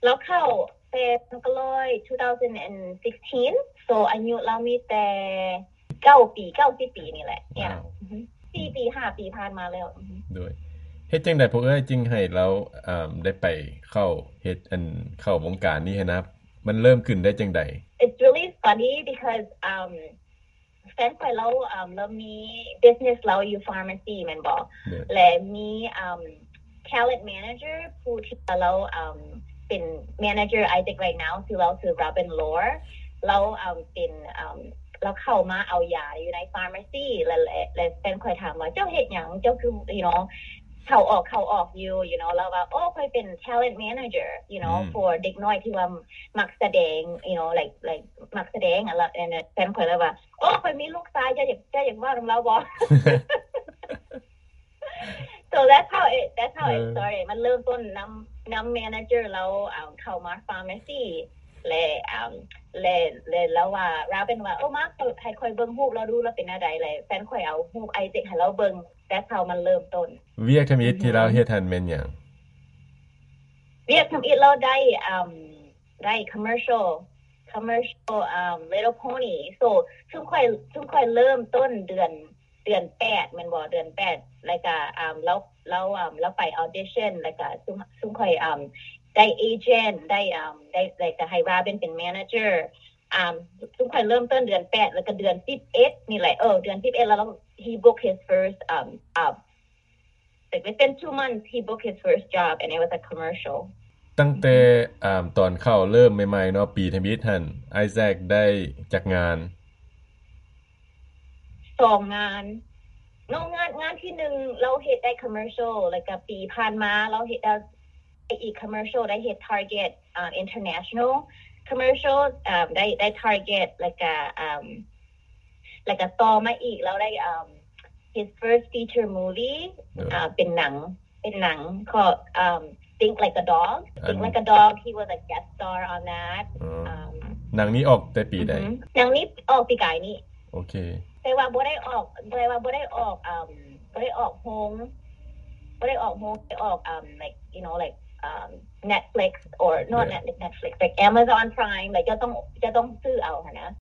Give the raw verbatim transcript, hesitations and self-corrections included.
แล้วเข้าเป็นก็เลยtwenty sixteen so อายุเรามีแต่เก้าปีเก้าสิบปีนี่แหละเนี่ยสี่ปีห้าปีผ่านมาแล้วด้วยเฮ็ดจังได๋พวกเอ้ยจึงให้เราอ่าได้ไปเข้าเฮ็ดอันเข้าวงการนี้นะมันเริ่มขึ้นได้จังได๋ It's really funny because um แฟนข่อยเราอ่าเรามี business เราอยู่ pharmacy แม่นบ่และมี um talent manager ผู้ที่เราอ่าเป็น manager I think right now คือเราคือ Robin Lore เราอ่าเป็นอ่าเราเข้ามาเอายาอยู่ใน pharmacy และและแฟนข่อยถามว่าเจ้าเฮ็ดหยังเจ้าคือ you know เข้าออกเข้าออกอยู่ you know แล้วว่าโอ้ข่อยเป็น talent manager you know for เด็กน้อยที่ว่ามักแสดง you know like like มักแสดงอะไรแฟนข่อยเลยว่าโอ้ข่อยมีลูกชายจะอยากจะอยากว่านำเราบ่ so that's how it that's how it started มันเริ่มต้นนำนำ manager เราเข้ามา pharmacy และและและแล้วว่าเราเป็นว่าโอ้มาให้ข่อยเบิ่งรูปเราดูแล้วเป็นอะไรเลยแฟนข่อยเอารูปไอเด็กให้เราเบิ่งthat's how มันเริ่มต้นเวียกทำอิฐที่เราเฮ็ดหั่นแม่นหยังเวียกทำอิฐเราได้อ่าได้ commercial commercial um Little Pony so ซึ่งค่อยซึ่งค่อยเริ่มต้นเดือนเดือนแปดแม่นบ่เดือนแปดแล้วก็อ่าแล้วแล้วอ่าแล้วไป audition แล้วก็ซึ่งซึ่งค่อยอ่าได้ agent ได้อ่าได้ได้ก็ให้ราเป็นเป็น manager อ่าซึ่งค่อยเริ่มต้นเดือนแปดแล้วก็เดือนสิบเอ็ดนี่แหละเออเดือนสิบเอ็ดแล้ว he booked his first um uh like within two months he booked his first job and it was a commercial ตั้งแต่อ่าตอนเข้าเริ่มใหม่ๆเนาะปีทำอิฐหั่นไอแซคได้จักงานสองงานโนงานงานที่หนึ่งเราเฮ็ดได้ commercial แล้วก็ปีผ่านมาเราเฮ็ดได้อีก commercial ได้เฮ็ด target อ่า international commercial อ่าได้ได้ target แล้วก็อ่าแล้วก็ต่อมาอีกเราได้อ่า his first feature movie อ่าเป็นหนังเป็นหนังก็อ่า Think Like a Dog Think Like a Dog he was a guest star on that อ่าหนังนี้ออกแต่ปีใดหนังนี้ออกปีกายนี้โอเคแต่ว่าบ่ได้ออกแต่ว่าบ่ได้ออกอ่าบ่ได้ออกโฮงบ่ได้ออกโฮงได้ออกอ่า like you know like um Netflix or not Netflix like Amazon Prime like จะต้องจะต้องซื้อเอาค่ะนะ